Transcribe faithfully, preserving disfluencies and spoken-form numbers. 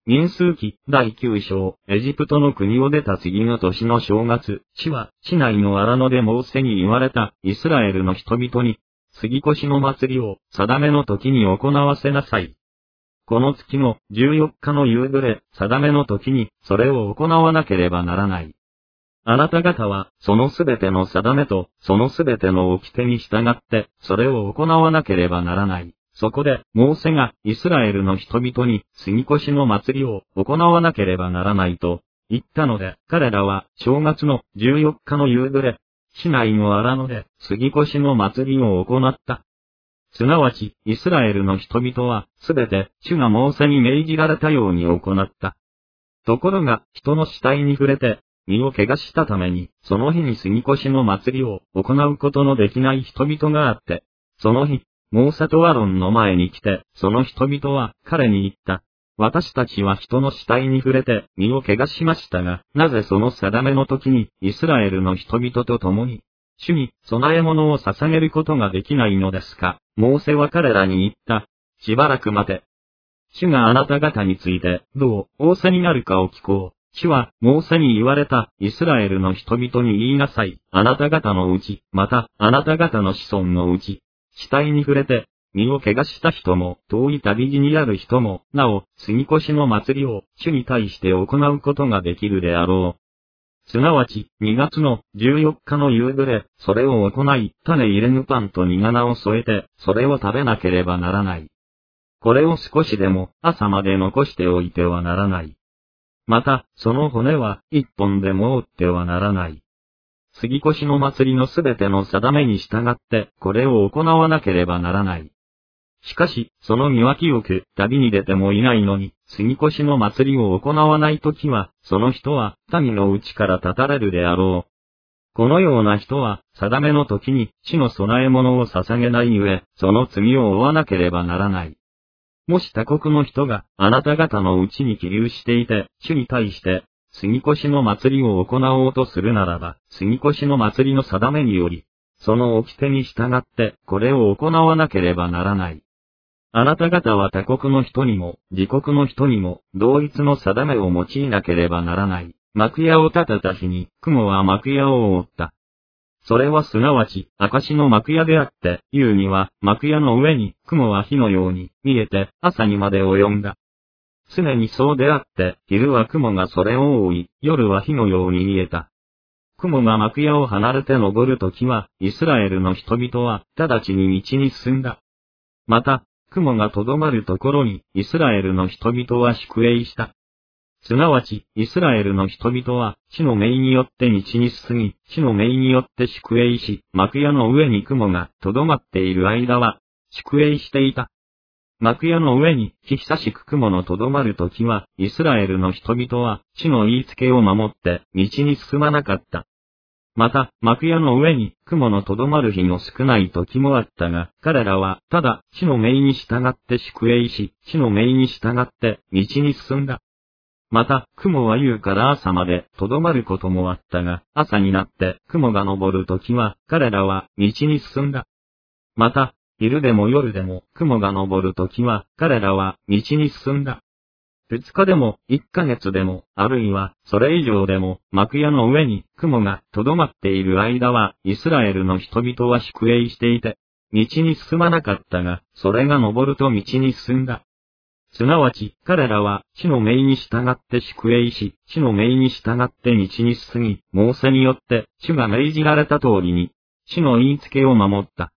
民数記だいきゅう章、エジプトの国を出た次の年の正月、主は、地内の荒野でモーセに言われた、イスラエルの人々に、杉越の祭りを、定めの時に行わせなさい。この月のじゅうよっかの夕暮れ、定めの時に、それを行わなければならない。あなた方は、そのすべての定めと、そのすべての掟に従って、それを行わなければならない。そこで、モーセがイスラエルの人々に杉越の祭りを行わなければならないと言ったので、彼らは正月のじゅうよっかの夕暮れ、市内の荒野で杉越の祭りを行った。すなわち、イスラエルの人々はすべて主がモーセに命じられたように行った。ところが、人の死体に触れて、身を怪我したために、その日に杉越の祭りを行うことのできない人々があって、その日、モーセとアロンの前に来て、その人々は彼に言った。私たちは人の死体に触れて身を怪我しましたが、なぜその定めの時にイスラエルの人々と共に、主に供え物を捧げることができないのですか。モーセは彼らに言った。しばらく待て。主があなた方についてどう仰せになるかを聞こう。主はモーセに言われたイスラエルの人々に言いなさい。あなた方のうち、またあなた方の子孫のうち、死体に触れて、身を怪我した人も、遠い旅路にある人も、なお、杉越の祭りを、主に対して行うことができるであろう。すなわち、にがつのじゅうよっかの夕暮れ、それを行い、種入れぬパンと煮花を添えて、それを食べなければならない。これを少しでも、朝まで残しておいてはならない。また、その骨は、一本でも折ってはならない。杉越の祭りのすべての定めに従って、これを行わなければならない。しかし、その身は清く、旅に出てもいないのに、杉越の祭りを行わないときは、その人は、民のうちから断たれるであろう。このような人は、定めの時に、主の供え物を捧げないゆえ、その罪を負わなければならない。もし他国の人が、あなた方のうちに起立していて、主に対して、杉越の祭りを行おうとするならば、杉越の祭りの定めにより、その掟に従って、これを行わなければならない。あなた方は他国の人にも、自国の人にも、同一の定めを用いなければならない。幕屋を建てた日に、雲は幕屋を覆った。それはすなわち、証の幕屋であって、夕には、幕屋の上に、雲は火のように、見えて、朝にまで及んだ。常にそうであって、昼は雲がそれを覆い、夜は火のように見えた。雲が幕屋を離れて登るときは、イスラエルの人々は、直ちに道に進んだ。また、雲がとどまるところに、イスラエルの人々は宿営した。すなわち、イスラエルの人々は、主の命によって道に進み、主の命によって宿営し、幕屋の上に雲がとどまっている間は、宿営していた。幕屋の上に、久しく雲のとどまるときは、イスラエルの人々は、主の言いつけを守って、道に進まなかった。また、幕屋の上に、雲のとどまる日の少ない時もあったが、彼らは、ただ、主の命に従って宿営し、主の命に従って、道に進んだ。また、雲は夕から朝まで、とどまることもあったが、朝になって、雲が昇るときは、彼らは、道に進んだ。また、昼でも夜でも、雲が昇るときは、彼らは、道に進んだ。二日でも、一ヶ月でも、あるいは、それ以上でも、幕屋の上に、雲が、とどまっている間は、イスラエルの人々は宿営していて、道に進まなかったが、それが昇ると道に進んだ。すなわち、彼らは、主の命に従って宿営し、主の命に従って道に進み、モーセによって、主が命じられた通りに、主の言いつけを守った。